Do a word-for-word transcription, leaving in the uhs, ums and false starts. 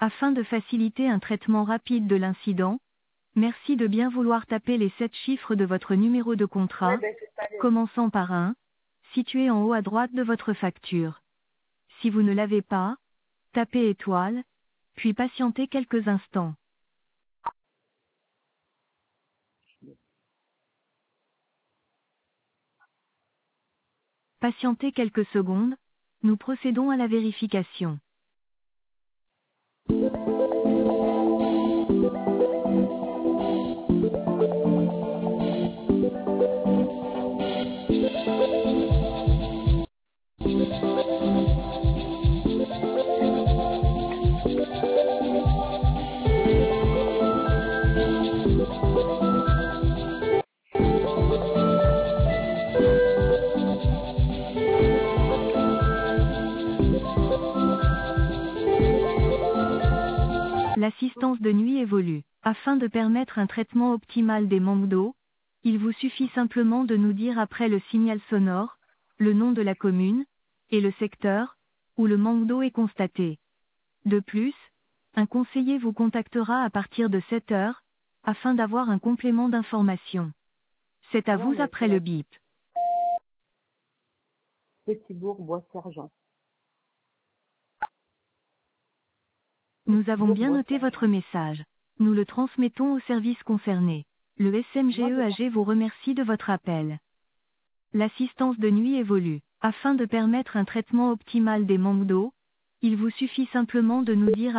Afin de faciliter un traitement rapide de l'incident, merci de bien vouloir taper les sept chiffres de votre numéro de contrat, Ouais, ben, c'est pas le- commençant par un, situé en haut à droite de votre facture. Si vous ne l'avez pas, tapez étoile, puis patientez quelques instants. Patientez quelques secondes, nous procédons à la vérification. L'assistance de nuit évolue. Afin de permettre un traitement optimal des manques d'eau, il vous suffit simplement de nous dire après le signal sonore, le nom de la commune, et le secteur, où le manque d'eau est constaté. De plus, un conseiller vous contactera à partir de sept heures, afin d'avoir un complément d'information. C'est à Non, vous mais après c'est le la bip. Petit Bourg, Bois-Sergent. Nous Petit avons Bourg, bien noté Bois-Sergent. votre message. Nous le transmettons au service concerné. Le Moi, j'ai pas. S M G E A G vous remercie de votre appel. L'assistance de nuit évolue. Afin de permettre un traitement optimal des manques d'eau, il vous suffit simplement de nous dire